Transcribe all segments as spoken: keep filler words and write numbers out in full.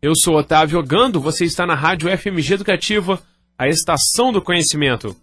Eu sou Otávio Gando, você está na Rádio F M G Educativa, a estação do conhecimento.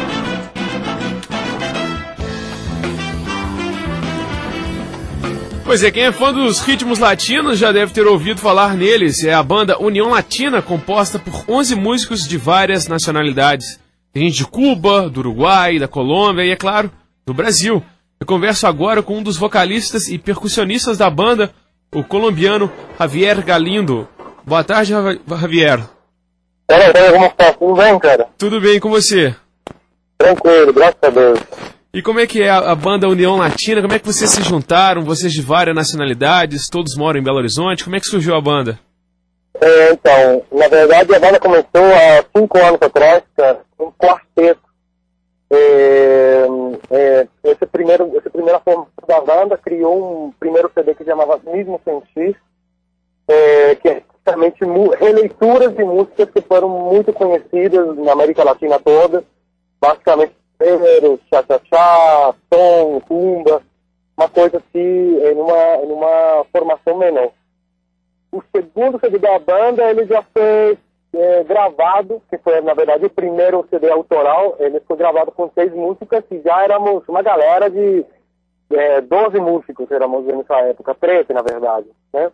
Pois é, quem é fã dos ritmos latinos já deve ter ouvido falar neles. É a banda União Latina, composta por onze músicos de várias nacionalidades. Tem gente de Cuba, do Uruguai, da Colômbia e, é claro, do Brasil. Eu converso agora com um dos vocalistas e percussionistas da banda, o colombiano Javier Galindo. Boa tarde, Javier. Fala, fala, como está? Tudo bem, cara? Tudo bem com você? Tranquilo, graças a Deus. E como é que é a, a banda União Latina? Como é que vocês se juntaram? Vocês de várias nacionalidades, todos moram em Belo Horizonte. Como é que surgiu a banda? É, então, na verdade a banda começou há cinco anos atrás, cara, um quarteto. É, é, esse primeiro, essa primeira formação da banda criou um primeiro C D que se chamava Mismo Sentir, é, que é justamente releituras de músicas que foram muito conhecidas na América Latina toda, basicamente Pedro, cha-cha-cha, som, rumba, uma coisa assim, em uma, em uma formação menor. O segundo C D da banda, ele já foi é, gravado, que foi, na verdade, o primeiro C D autoral, ele foi gravado com seis músicas, e já éramos uma galera de é, doze músicos, éramos nessa época, treze, na verdade, né?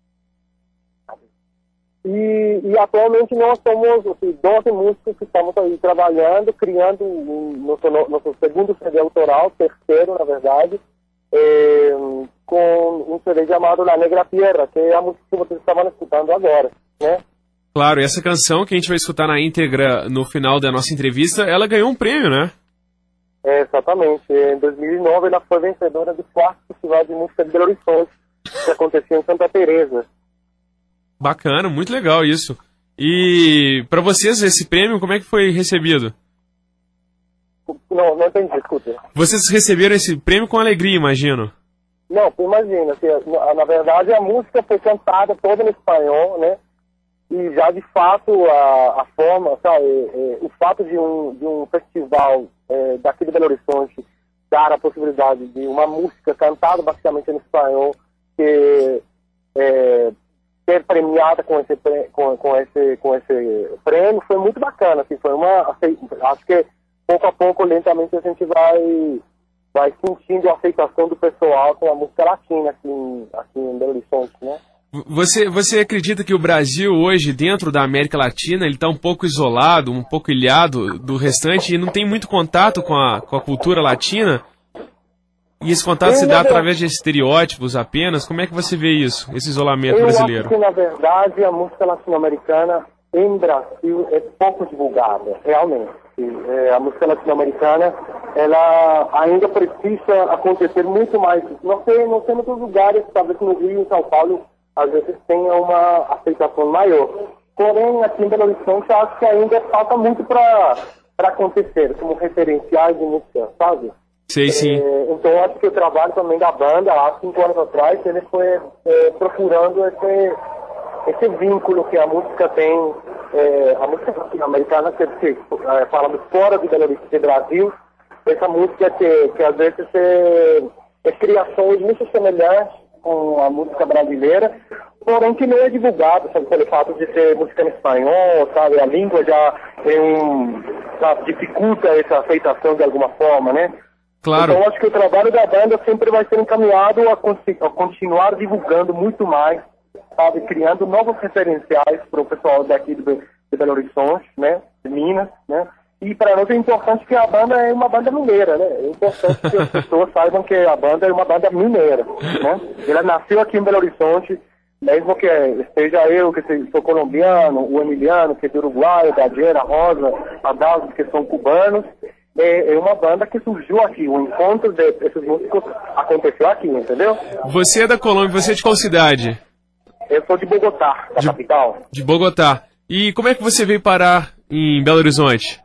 E, e atualmente nós somos assim, doze músicos que estamos aí trabalhando, criando um, nosso, nosso segundo C D autoral, terceiro na verdade, é, com um C D chamado La Negra Tierra, que é a música que vocês estavam escutando agora, né? Claro, e essa canção que a gente vai escutar na íntegra no final da nossa entrevista, ela ganhou um prêmio, né? É, exatamente. Em dois mil e nove ela foi vencedora do quarto Festival de Música de Belo Horizonte, que aconteceu em Santa Teresa. Bacana, muito legal isso. E para vocês, esse prêmio, como é que foi recebido? Não, não entendi, escuta. Vocês receberam esse prêmio com alegria, imagino. Não, imagina, assim, na verdade a música foi cantada toda em espanhol, né? E já de fato a, a forma, sabe, é, o fato de um, de um festival é, daqui de Belo Horizonte dar a possibilidade de uma música cantada basicamente em espanhol, que é, ser premiada com esse, com, com, esse, com esse prêmio foi muito bacana, assim, foi uma, acho que pouco a pouco, lentamente, a gente vai, vai sentindo a aceitação do pessoal com a música latina aqui em, aqui em Belo Horizonte, né? Você, você acredita que o Brasil hoje, dentro da América Latina, ele está um pouco isolado, um pouco ilhado do restante e não tem muito contato com a, com a cultura latina? E esse contato se dá através de estereótipos apenas? Como é que você vê isso, esse isolamento eu brasileiro? Eu acho que, na verdade, a música latino-americana em Brasil é pouco divulgada, realmente. É, a música latino-americana, ela ainda precisa acontecer muito mais. Não sei, não sei em outros lugares, talvez no Rio, em São Paulo, às vezes tenha uma aceitação maior. Porém, aqui em Belo Horizonte, eu acho que ainda falta muito para acontecer, como referenciais de música, sabe? Sei, sim. É, então, acho que o trabalho também da banda, há cinco anos atrás, ele foi é, procurando esse, esse vínculo que a música tem, é, a música latino-americana, que, que é, falamos fora de Belo Horizonte, do Brasil, essa música que, que às vezes é, é criações muito semelhantes com a música brasileira, porém que não é divulgado, sabe, pelo fato de ser música em espanhol, sabe, a língua já tem um, sabe, dificulta essa aceitação de alguma forma, né? Claro. Então acho que o trabalho da banda sempre vai ser encaminhado a, a continuar divulgando muito mais, sabe, criando novos referenciais para o pessoal daqui de, de Belo Horizonte, né, de Minas, né? E para nós é importante que a banda é uma banda mineira, né? É importante que as pessoas saibam que a banda é uma banda mineira, né? Ela nasceu aqui em Belo Horizonte, mesmo que esteja eu, que sou colombiano, o Emiliano, que é do Uruguai, a Diera, a Rosa, a Dalva, que são cubanos. É, é uma banda que surgiu aqui. O encontro desses músicos aconteceu aqui, entendeu? Você é da Colômbia, você é de qual cidade? Eu sou de Bogotá, da de, capital. De Bogotá. E como é que você veio parar em Belo Horizonte?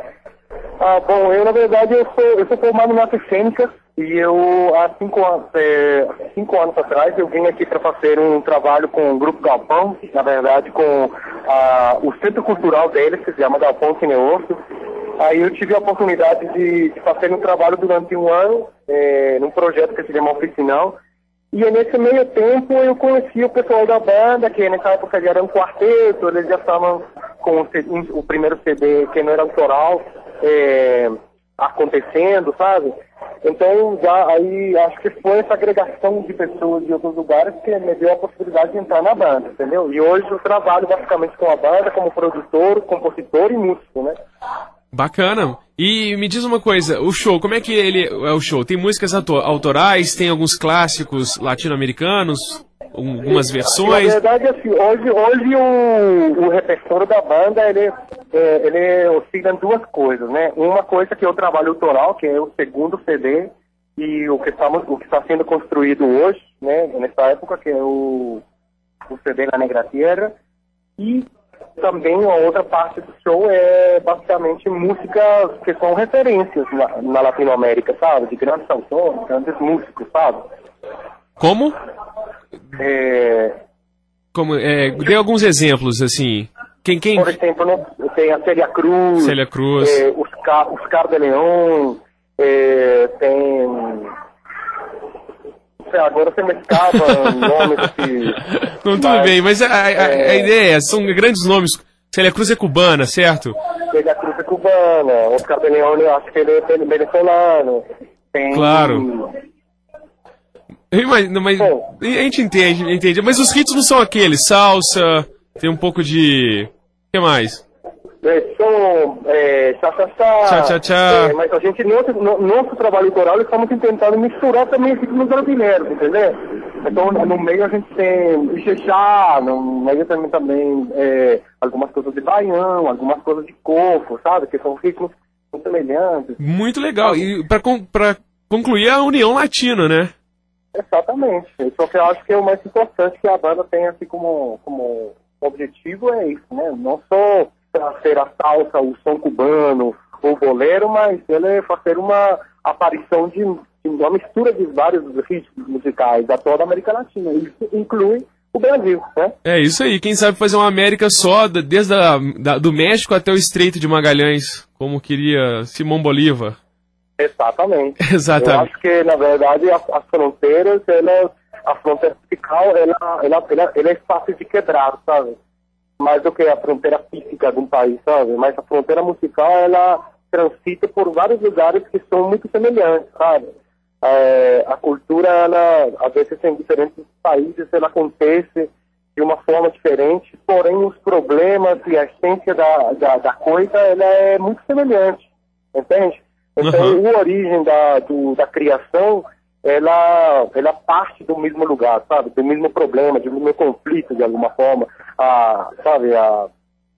Ah, bom, eu na verdade eu sou, eu sou formado em artes cênicas e eu há cinco anos, é, cinco anos atrás eu vim aqui para fazer um trabalho com o Grupo Galpão, na verdade com ah, o centro cultural deles, que se chama Galpão Cineoso. Aí eu tive a oportunidade de, de fazer um trabalho durante um ano, é, num projeto que se chama Oficinal, E nesse meio tempo eu conheci o pessoal da banda, que nessa época já era um quarteto, eles já estavam com o, C D, o primeiro C D, que não era autoral, é, acontecendo, sabe? Então, já aí, acho que foi essa agregação de pessoas de outros lugares que me deu a possibilidade de entrar na banda, entendeu? E hoje eu trabalho basicamente com a banda como produtor, compositor e músico, né? Bacana. E me diz uma coisa, o show, como é que ele é o show? Tem músicas autorais, tem alguns clássicos latino-americanos, algumas versões? Na verdade, assim, hoje, hoje o, o repertório da banda, ele, é, ele oscila em duas coisas, né? Uma coisa que é o trabalho autoral, que é o segundo C D, e o que, estamos, o que está sendo construído hoje, né, nessa época, que é o, o C D La Negra Tierra, e também a outra parte do show é basicamente músicas que são referências na, na Latinoamérica, sabe? De grandes autores, grandes músicos, sabe? Como? É... Como é, dê alguns exemplos, assim. Quem, quem... Por exemplo, né, tem a Célia Cruz, Célia Cruz. É, Oscar, Oscar de León, é, tem... Agora você me escapa nomes assim. Não, tudo mas, bem, mas a, a, é... a ideia é, são grandes nomes. Célia Cruz é cubana, certo? Célia Cruz é cubana, Oscar de León, eu acho que ele é venezuelano. Tem... Claro. Mas, mas a gente entende, entende, mas os ritmos não são aqueles, salsa, tem um pouco de... O que mais? Som, é, tchá, tchá, tchá. É, mas a gente, nosso, no, nosso trabalho coral, estamos tentando misturar também ritmos brasileiros, entendeu? Então, no meio a gente tem Ixexá, no meio também, também é, algumas coisas de baião, algumas coisas de coco, sabe? Que são ritmos semelhantes. Muito legal. E para para concluir, a União Latina, né? Exatamente. Só que eu acho que é o mais importante que a banda tem assim como, como objetivo é isso, né? Não só ser a salsa, o som cubano, o bolero, mas ele é fazer uma aparição de, de uma mistura de vários ritmos musicais da toda a América Latina. Isso inclui o Brasil, né? É isso aí. Quem sabe fazer uma América só, desde a, da, do México até o Estreito de Magalhães, como queria Simão Bolívar. Exatamente. Exatamente. Eu acho que, na verdade, as, as fronteiras, elas, a fronteira musical, ela, ela, ela, ela é fácil de quebrar, sabe? Mais do que a fronteira física de um país, sabe? Mas a fronteira musical, ela transita por vários lugares que são muito semelhantes, sabe? É, a cultura, ela, às vezes, em diferentes países, ela acontece de uma forma diferente, porém, os problemas e a essência da, da, da coisa, ela é muito semelhante, entende? Então, uhum. a origem da, do, da criação, ela, ela parte do mesmo lugar, sabe? Do mesmo problema, do mesmo conflito, de alguma forma. A, sabe, a,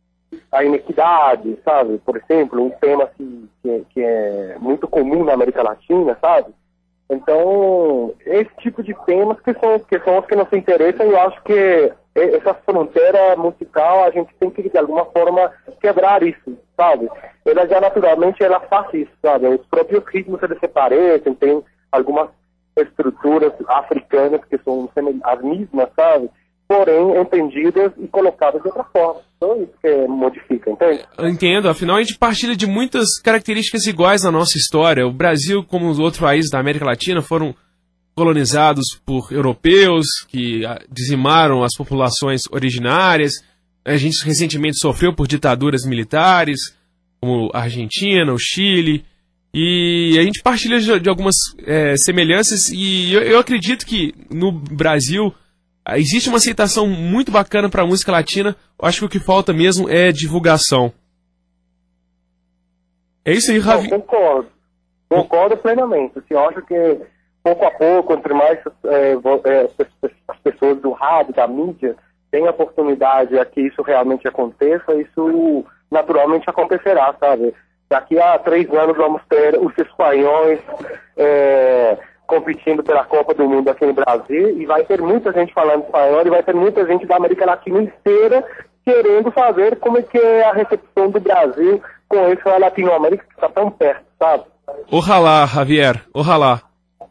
a inequidade, sabe? Por exemplo, um tema que, que, que é muito comum na América Latina, sabe? Então, esse tipo de temas que são, que são os que nos interessam, e eu acho que essa fronteira musical, a gente tem que, de alguma forma, quebrar isso, sabe? Ela já, naturalmente, ela faz isso, sabe? Os próprios ritmos, eles se parecem, tem algumas estruturas africanas que são as mesmas, sabe? Porém, entendidas e colocadas de outra forma. Então, isso que modifica, entende? Eu entendo. Afinal, a gente partilha de muitas características iguais na nossa história. O Brasil, como os outros países da América Latina, foram colonizados por europeus que dizimaram as populações originárias. A gente recentemente sofreu por ditaduras militares, como a Argentina, o Chile. E a gente partilha de algumas é, semelhanças. E eu, eu acredito que no Brasil existe uma aceitação muito bacana para a música latina. Eu acho que o que falta mesmo é divulgação. É isso aí, Ravi. Não, concordo. Concordo plenamente. Eu acho que pouco a pouco, entre mais é, é, as pessoas do rádio, da mídia, têm a oportunidade a que isso realmente aconteça, isso naturalmente acontecerá, sabe? Daqui a três anos vamos ter os espanhóis é, competindo pela Copa do Mundo aqui no Brasil, e vai ter muita gente falando espanhol, e vai ter muita gente da América Latina inteira querendo saber como é que é a recepção do Brasil com essa Latinoamérica que está tão perto, sabe? Ojalá, Javier, ojalá.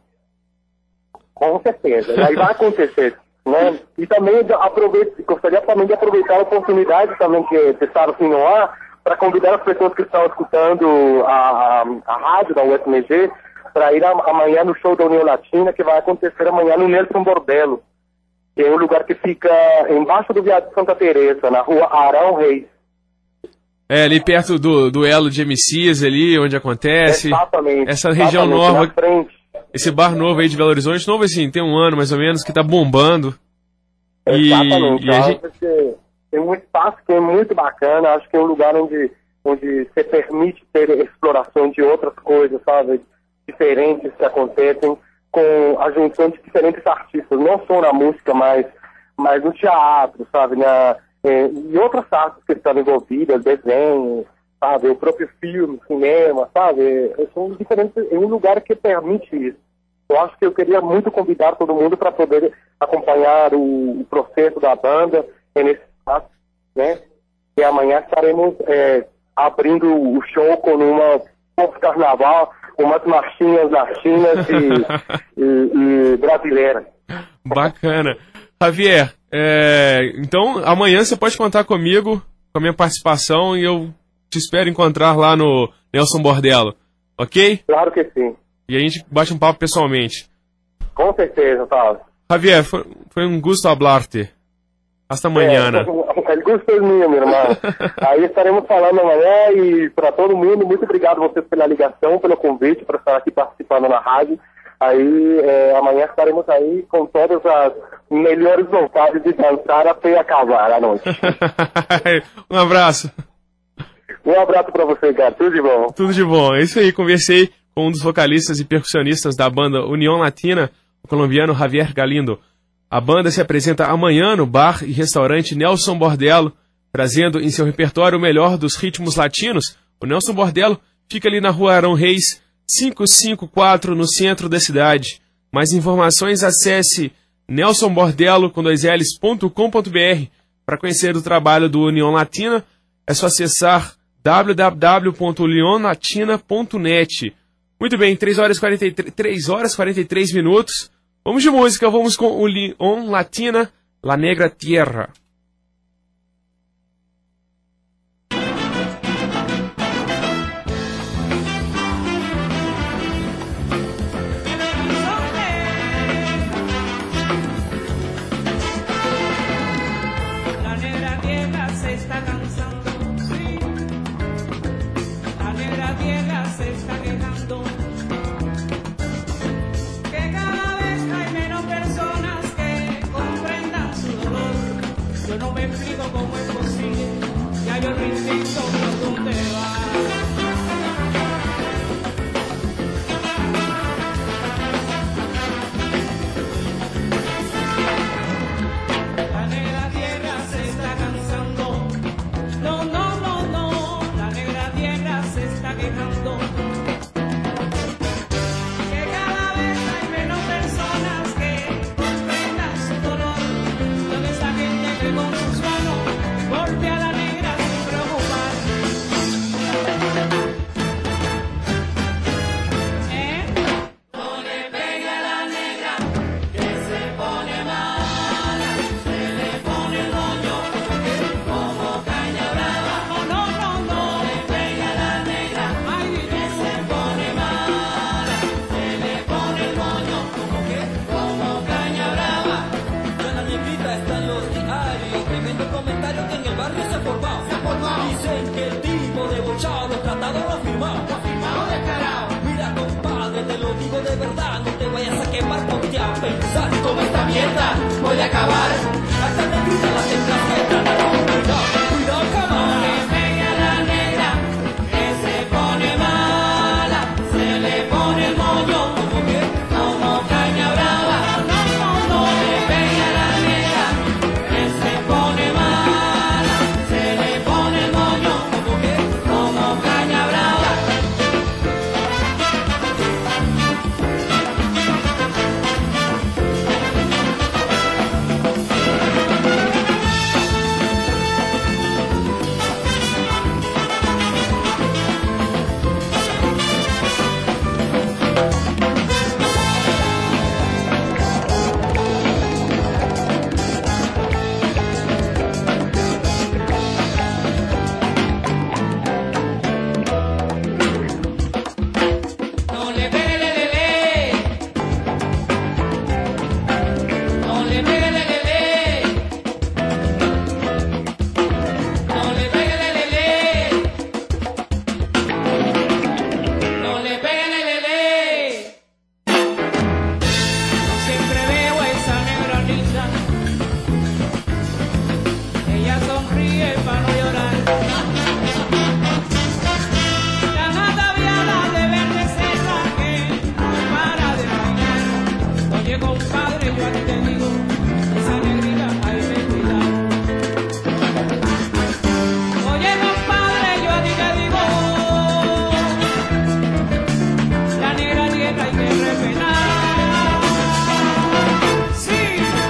Com certeza, aí vai acontecer, né? E também aproveito, gostaria também de aproveitar a oportunidade também que está assim no ar, para convidar as pessoas que estão escutando a, a, a rádio da U F M G para ir a, amanhã no show da União Latina, que vai acontecer amanhã no Nelson Bordello, que é um lugar que fica embaixo do Viaduto Santa Teresa, na rua Arão Reis. É, ali perto do, do elo de M Cs ali, onde acontece. Exatamente. Essa região exatamente, nova. na frente. Esse bar novo aí de Belo Horizonte, novo assim, tem um ano mais ou menos, que tá bombando. Exatamente. E, e a gente... que tem um espaço que é muito bacana, acho que é um lugar onde, onde você permite ter exploração de outras coisas, sabe? Diferentes que acontecem, com a junção de diferentes artistas, não só na música, mas, mas no teatro, sabe? Na, é, e outras artes que estão envolvidas, desenho, sabe? O próprio filme, cinema, sabe? É, são diferentes, é um lugar que permite isso. Eu acho que eu queria muito convidar todo mundo para poder acompanhar o, o processo da banda nesse espaço, né? E amanhã estaremos é, abrindo o show com uma post-carnaval, umas marchinhas latinas e, e, e brasileiras. Bacana. Javier, é, então amanhã você pode contar comigo, com a minha participação, e eu te espero encontrar lá no Nelson Bordello, ok? Claro que sim. E a gente bate um papo pessoalmente. Com certeza, Paulo. Javier, foi, foi um gusto hablarte. Hasta mañana. É, o gosto é meu, meu irmão. Aí estaremos falando amanhã e para todo mundo, muito obrigado a vocês pela ligação, pelo convite para estar aqui participando na rádio. Aí é, amanhã estaremos aí com todas as melhores vontades de dançar até acabar a noite. Um abraço. Um abraço para você, cara. Tudo de bom. Tudo de bom. É isso aí, conversei com um dos vocalistas e percussionistas da banda União Latina, o colombiano Javier Galindo. A banda se apresenta amanhã no bar e restaurante Nelson Bordello, trazendo em seu repertório o melhor dos ritmos latinos. O Nelson Bordello fica ali na rua Arão Reis, quinhentos e cinquenta e quatro, no centro da cidade. Mais informações, acesse nelson bordello com dois l's ponto com ponto br. Para conhecer o trabalho do União Latina, é só acessar w w w ponto união latina ponto net. Muito bem, três horas e quarenta e três, três horas e quarenta e três minutos. Vamos de música, vamos com o Unión Latina, La Negra Tierra. La negra tierra se está cansando, sí. La negra tierra se está quejando. Yo no me explico cómo es posible, ya yo no insisto por dónde va. La negra tierra se está cansando, no, no, no, no, la negra tierra se está quejando. Que cada vez hay menos personas que comprendan su dolor, donde esa gente que con sus manos golpea a la negra sin preocupar. ¿Eh? No le pegue a la negra que se pone mala, se le pone el moño como caña brava. No, no, no, no le pegue a la negra que se pone mala, se le pone el moño como que como caña brava. La negrita está en los diarios, tremendo comentario que en el barrio se ha formado. Se ha formado. Dicen que el tipo debochado, los tratados lo ha firmado. Lo ha firmado descarado. Mira, compadre, te lo digo de verdad, no te vayas a quemar porque a pensar como esta mierda voy a acabar. A esta negrita la tendrás que tratar con cuidado, cuidado, No camarada. le pegue a la negra que se pone mala, se le pone el moño como que como caña brava. No, no, no le pegue a la negra que se pone mala, se le pone el moño como que como caña brava. Oye, compadre, yo a ti te digo, esa negrita, ay, ten cuidado. Oye, compadre, yo a ti te digo, la negra dieta hay que repelar. Sí.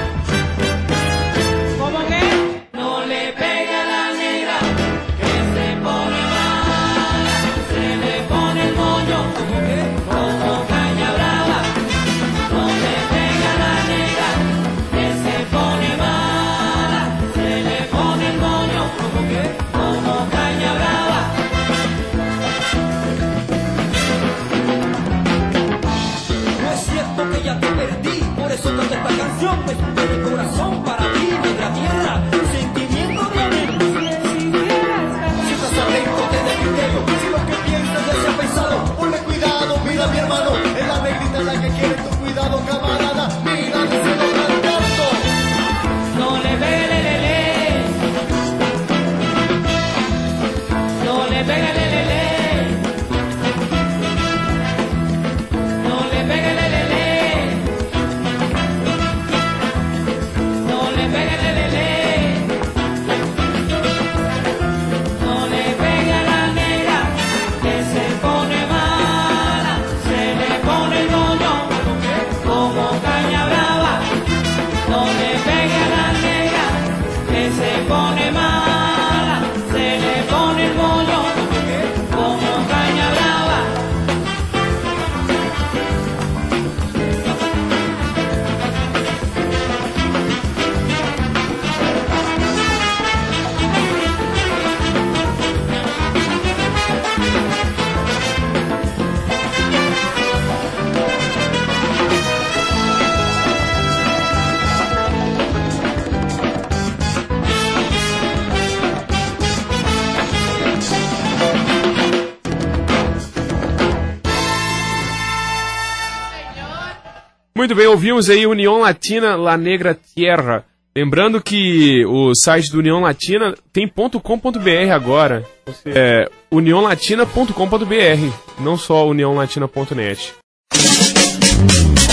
¿Cómo que? No le pega a la negra, que se pone mala, se le pone el moño, ¿cómo que? Como caña brava. No le pega a la negra, que se pone mala, se le pone el moño, ¿cómo que? Como caña brava. No es cierto que ya te perdí, por eso canto esta canción, pues de corazón para ti, negra tierra, sentimiento de amor. Si estás atento, ten el criterio, si lo que piensas ya se ha pensado, ponle cuidado, mira mi hermano, es la negrita la que quiere tu cuidado, camarada, mira, se lo cantando. No le pegue, le, le, le. No le pegue, le, le, le. No le pegue, le, le, le. No le pegue, le, le, le. No le pegue a la negra, que se pone mala, se le pone el moño, como caña brava. No le pegue a la negra, que se pone mala, se le pone el moño, como caña brava. Muito bem, ouvimos aí União Latina, La Negra Tierra. Lembrando que o site do União Latina tem .com.br agora. É união latina ponto com ponto br, não só união latina ponto net.